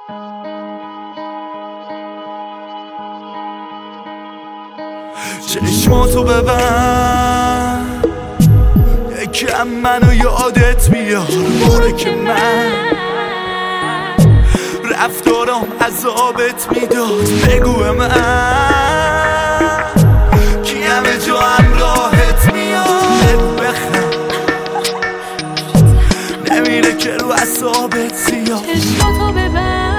چشماتو ببند یکم منو یادت بیار، موقع که من رفتارم عذابت میداد. بگو به من کی همه جا همراهت میاد. بگو بخند نمیره که رو اعصابت سیاه. چشماتو ببند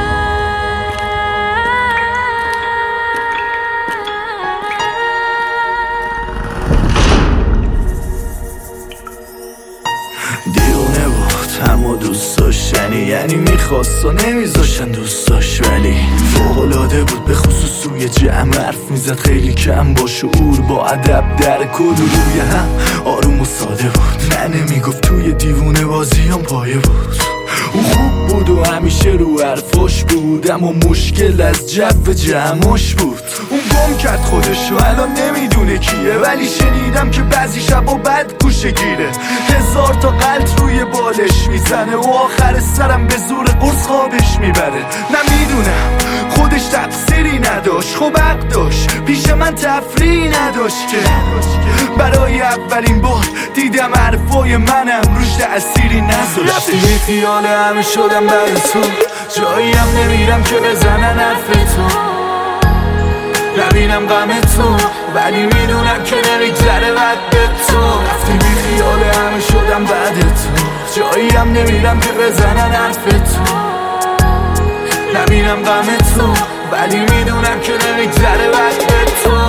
دیونه بود اما دوست داشتنی، یعنی میخواست و نمیذاشتن دوست داشت، ولی فوق‌العاده بود به خصوص توی جمع حرف میزد خیلی کم با شعور، با ادب در کل روی هم آروم و ساده بود. نه نمیگفت توی دیوونه بازیام پایه بود. او خوب بود و همیشه رو حرفاش بود، اما مشکل از جو جمعش بود. اون گم کرد خودشو الان نمیدونه کیه، ولی شنیدم که بعضی شبا بد گوشه گیره. 1000 تا قلط روی بالش میزنه و آخر سرم به زور قرص خوابش میبره. نمیدونم خودش تقصیری نداشت، خب حق داشت، پیش من تفریحی نداشت که برای اولین بار دیدم حرفای منم روش تأثیری نذاشت. رفتی بی خیال همه شدم بعد تو، جایی هم نمیرم که بزنن حرف تو، نبینم غم تو ولی میدونم که نمیگذره بعد به تو. رفتی بی خیال همه شدم بعد تو، جایی هم نمیرم که بزنن حرف تو، نبینم غم تو ولی میدونم که نمیگذره بعد به تو.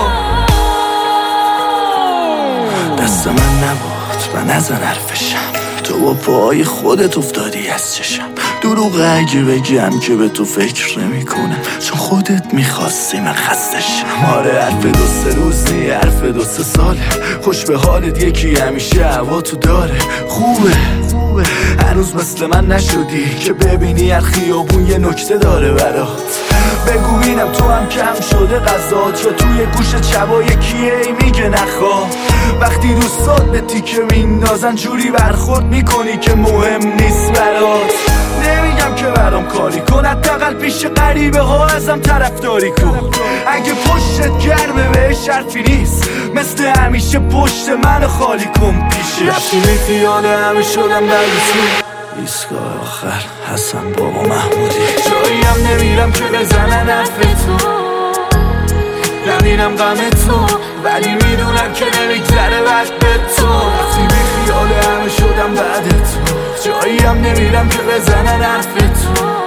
دست من نبود و نزن حرفشم، تو با پاهای خودت افتادی از چشم. دروغ اگه بگم که به تو فکر نمی کنم، چون خودت میخواستی من خستشم. آره حرف 2-3 روز نی، حرف 2-3 ساله، خوش به حالت یکی همیشه هوا تو داره. خوبه هنوز مثل من نشدی که ببینی هر خیابون یه نکته داره برات. بگو بینم تو هم کم شده غذات، یا توی گوش چبا یکیه ای میگه نخواه. وقتی دوستات به تیکه میندازن جوری برخورد میکنی که مهم نیست برات. نمیگم که برام کاری کن، حداقل پیش غریبه ها ازم طرفداری کن. اگه پشتت گرمه بهش حرفی نیست، مثل همیشه پشت منو خالی کن پیشش. رفتی بی خیال همه شدم بعد تو، ایستگاه آخر حسن بابا محمودی. جایی هم نمیرم که بزنن حرف تو، نبینم غم تو ولی میدونم که نمیگذره بعد به تو. رفتی بی خیال همه شدم بعد تو، جایی هم نمیرم که بزنن حرف تو،